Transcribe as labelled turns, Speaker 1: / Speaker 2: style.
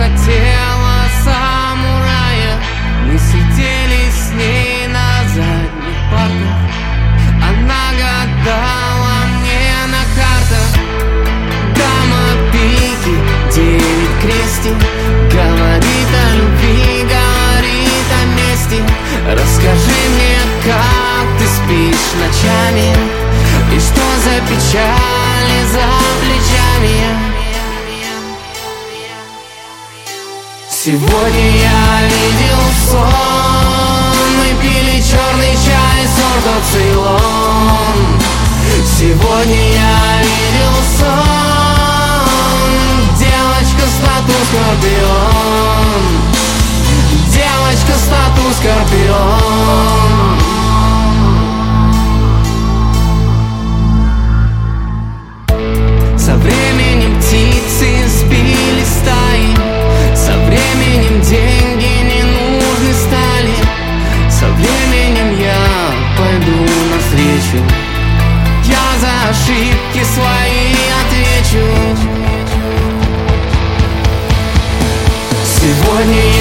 Speaker 1: хотела самурая. Мы сидели с ней на задних партах. Она гадала мне на картах. Дама пики, 9 крестик. Говорит о любви, говорит о мести. Расскажи мне, как ты спишь ночами, и что за печали за плечами. Сегодня я видел сон. Мы пили черный чай, сорта Цейлон. Сегодня я видел сон. Девочка статус Скорпион. Девочка статус Скорпион. Со временем птицы сбили стаи. Со временем деньги не нужны стали. Со временем я пойду навстречу. Я за ошибки свои отвечу. Сегодня